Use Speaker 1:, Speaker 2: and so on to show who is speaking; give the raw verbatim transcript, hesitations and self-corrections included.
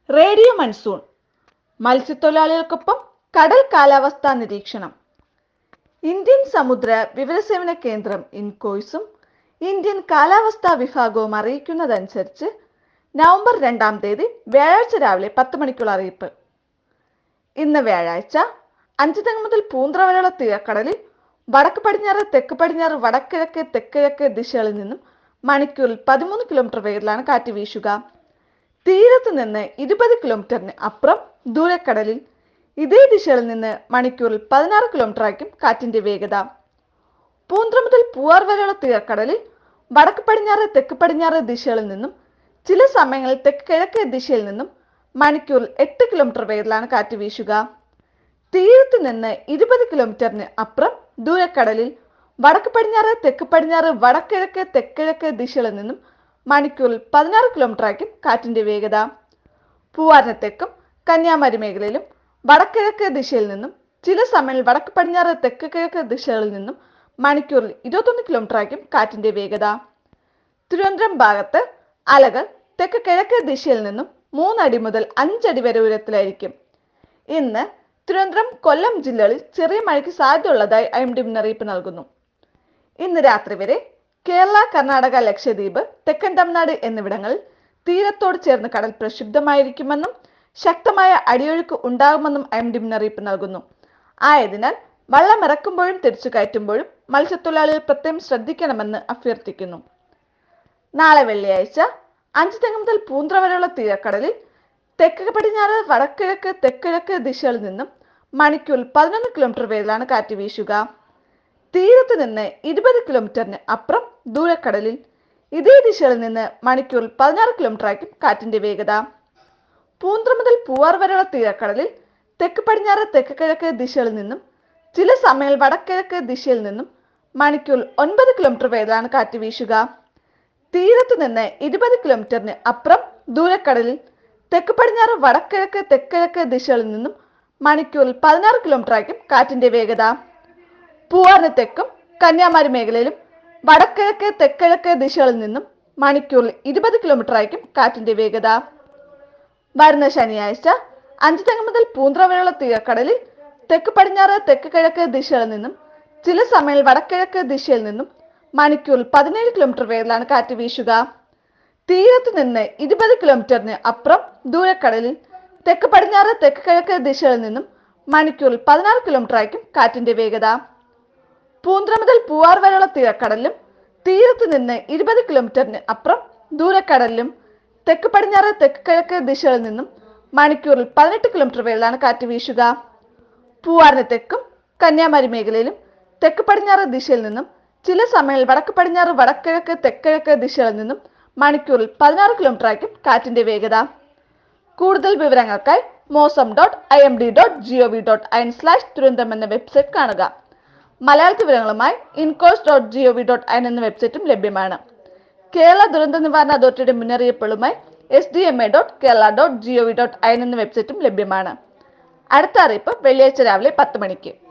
Speaker 1: Radio monsoon മത്സ്യത്തൊഴിലാളികൾക്കൊപ്പം കടൽ കാലാവസ്ഥാ നിരീക്ഷണം. ഇന്ത്യൻ സമുദ്ര വിവരസേവന കേന്ദ്രം ഇൻകോയ്സും ഇന്ത്യൻ കാലാവസ്ഥാ വിഭാഗവും അറിയിക്കുന്നതനുസരിച്ച് നവംബർ രണ്ടാം തീയതി വ്യാഴാഴ്ച രാവിലെ പത്ത് മണിക്കുള്ള അറിയിപ്പ്. ഇന്ന് വ്യാഴാഴ്ച അഞ്ചുതെങ്ങ് മുതൽ പൂന്ത്ര വരെയുള്ള തീരക്കടലിൽ വടക്ക് പടിഞ്ഞാറ് തെക്ക് പടിഞ്ഞാറ് വടക്കിഴക്ക് തെക്കിഴക്ക് ദിശകളിൽ നിന്നും മണിക്കൂറിൽ പതിമൂന്ന് കിലോമീറ്റർ വേഗത്തിലാണ് കാറ്റ് വീശുക. തീരത്ത് നിന്ന് ഇരുപത് കിലോമീറ്ററിന് അപ്പുറം ദൂരക്കടലിൽ ഇതേ ദിശയിൽ നിന്ന് മണിക്കൂറിൽ പതിനാറ് കിലോമീറ്റർ ആയിരിക്കും കാറ്റിന്റെ വേഗത. പൂന്ത്ര മുതൽ പൂവാർ വരെയുള്ള തീരക്കടലിൽ വടക്ക് പടിഞ്ഞാറ് തെക്ക് പടിഞ്ഞാറ് ദിശകളിൽ നിന്നും ചില സമയങ്ങളിൽ തെക്ക് കിഴക്ക് ദിശയിൽ നിന്നും മണിക്കൂറിൽ എട്ട് കിലോമീറ്റർ വേഗത്തിലാണ് കാറ്റ് വീശുക. തീരത്ത് നിന്ന് ഇരുപത് കിലോമീറ്ററിന് അപ്പുറം ദൂരക്കടലിൽ വടക്ക് പടിഞ്ഞാറ് തെക്ക് പടിഞ്ഞാറ് വടക്കിഴക്ക് തെക്കിഴക്ക് ദിശകളിൽ നിന്നും മണിക്കൂറിൽ പതിനാറ് കിലോമീറ്റർ ആയിരിക്കും കാറ്റിന്റെ വേഗത. പൂവാറിന് തെക്കും കന്യാകുമാരി മേഖലയിലും വടക്കിഴക്ക് ദിശയിൽ നിന്നും ചില സമയങ്ങളിൽ വടക്ക് പടിഞ്ഞാറ് തെക്ക് കിഴക്ക് ദിശകളിൽ നിന്നും മണിക്കൂറിൽ ഇരുപത്തൊന്ന് കിലോമീറ്റർ ആയിരിക്കും കാറ്റിന്റെ വേഗത. തിരുവനന്തപുരം ഭാഗത്ത് അലകൾ തെക്ക് കിഴക്ക് ദിശയിൽ നിന്നും മൂന്നടി മുതൽ അഞ്ചടി വരെ ഉയരത്തിലായിരിക്കും. ഇന്ന് തിരുവനന്തപുരം കൊല്ലം ജില്ലകളിൽ ചെറിയ മഴയ്ക്ക് സാധ്യതയുള്ളതായി ഐ എം ഡി മുന്നറിയിപ്പ് നൽകുന്നു. ഇന്ന് രാത്രി വരെ കേരള, കർണാടക, ലക്ഷദ്വീപ്, തെക്കൻ തമിഴ്നാട് എന്നിവിടങ്ങളിൽ തീരത്തോട് ചേർന്ന് കടൽ പ്രക്ഷുബ്ധമായിരിക്കുമെന്നും ശക്തമായ അടിയൊഴുക്ക് ഉണ്ടാകുമെന്നും ഐ എം ഡി മുന്നറിയിപ്പ് നൽകുന്നു. ആയതിനാൽ വള്ളം ഇറക്കുമ്പോഴും തിരിച്ചു കയറ്റുമ്പോഴും മത്സ്യത്തൊഴിലാളികൾ പ്രത്യേകം ശ്രദ്ധിക്കണമെന്ന് അഭ്യർത്ഥിക്കുന്നു. നാളെ വെള്ളിയാഴ്ച അഞ്ചുതെങ്ങ് മുതൽ പൂന്ത്ര വരെയുള്ള തീരക്കടലിൽ തെക്ക് പടിഞ്ഞാറ് വടക്കിഴക്ക് തെക്കിഴക്ക് ദിശകളിൽ നിന്നും മണിക്കൂറിൽ പതിനൊന്ന് കിലോമീറ്റർ വേഗത്തിലാണ് കാറ്റ് വീശുക. തീരത്ത് നിന്ന് ഇരുപത് കിലോമീറ്ററിന് അപ്പുറം ദൂരക്കടലിൽ ഇതേ ദിശയിൽ നിന്ന് മണിക്കൂറിൽ പതിനാറ് കിലോമീറ്റർ ആയിരിക്കും കാറ്റിന്റെ വേഗത. പൂന്ത്ര മുതൽ പൂവാർ വരെയുള്ള തീരക്കടലിൽ തെക്ക് പടിഞ്ഞാറ് തെക്ക് കിഴക്ക് ദിശകളിൽ നിന്നും ചില സമയങ്ങളിൽ വടക്കിഴക്ക് ദിശയിൽ നിന്നും മണിക്കൂറിൽ ഒൻപത് കിലോമീറ്റർ വേഗത്തിലാണ് കാറ്റ് വീശുക. തീരത്ത് നിന്ന് ഇരുപത് കിലോമീറ്ററിന് അപ്പുറം ദൂരക്കടലിൽ തെക്ക് പടിഞ്ഞാറ് വടക്കിഴക്ക് തെക്കിഴക്ക് ദിശകളിൽ നിന്നും മണിക്കൂറിൽ പതിനാറ് കിലോമീറ്റർ ആയിരിക്കും കാറ്റിന്റെ വേഗത. പൂവാറിന് തെക്കും കന്യാകുമാരി മേഖലയിലും വടക്കിഴക്ക് തെക്കിഴക്ക് ദിശകളിൽ നിന്നും മണിക്കൂറിൽ ഇരുപത് കിലോമീറ്റർ ആയിരിക്കും കാറ്റിന്റെ വേഗത. വരുന്ന ശനിയാഴ്ച അഞ്ചുതെങ്ങ് മുതൽ പൂന്ത്ര വരെയുള്ള തീരക്കടലിൽ തെക്ക് പടിഞ്ഞാറ് തെക്ക് കിഴക്ക് ദിശകളിൽ നിന്നും ചില സമയങ്ങളിൽ വടക്കിഴക്ക് ദിശയിൽ നിന്നും മണിക്കൂറിൽ പതിനേഴ് കിലോമീറ്റർ വേഗത്തിലാണ് കാറ്റ് വീശുക. തീരത്ത് നിന്ന് ഇരുപത് കിലോമീറ്ററിന് അപ്പുറം ദൂരക്കടലിൽ തെക്ക് പടിഞ്ഞാറ് തെക്ക് കിഴക്ക് ദിശകളിൽ നിന്നും മണിക്കൂറിൽ പതിനാറ് കിലോമീറ്റർ ആയിരിക്കും കാറ്റിന്റെ വേഗത. പൂന്ത്ര മുതൽ പൂവാർ വരെയുള്ള തീരക്കടലിലും തീരത്ത് നിന്ന് ഇരുപത് കിലോമീറ്ററിന് അപ്പുറം ദൂരക്കടലിലും തെക്ക് പടിഞ്ഞാറ് തെക്ക് കിഴക്ക് ദിശകളിൽ നിന്നും മണിക്കൂറിൽ പതിനെട്ട് കിലോമീറ്റർ വേഗത്തിലാണ് കാറ്റ് വീശുക. പൂവാറിന് തെക്കും കന്യാകുമാരി മേഖലയിലും തെക്ക് പടിഞ്ഞാറ് ദിശയിൽ നിന്നും ചില സമയങ്ങളിൽ വടക്ക് പടിഞ്ഞാറ് വടക്കിഴക്ക് തെക്കിഴക്ക് ദിശകളിൽ നിന്നും മണിക്കൂറിൽ പതിനാറ് കിലോമീറ്റർ ആയിരിക്കും കാറ്റിന്റെ വേഗത. കൂടുതൽ വിവരങ്ങൾക്കായി Mausam dot I M D dot G O V dot I N slash Thiruvananthapuram എന്ന വെബ്സൈറ്റ് കാണുക. മലയാള വിവരങ്ങളുമായി INCOIS dot G O V dot I N എന്ന വെബ്സൈറ്റും ലഭ്യമാണ്. കേരള ദുരന്ത നിവാരണ അതോറിറ്റിയുടെ മുന്നറിയിപ്പുകളുമായി S D M A dot Kerala dot G O V dot I N എന്ന വെബ്സൈറ്റും ലഭ്യമാണ്. അടുത്ത അറിയിപ്പ് വെള്ളിയാഴ്ച രാവിലെ പത്ത് മണിക്ക്.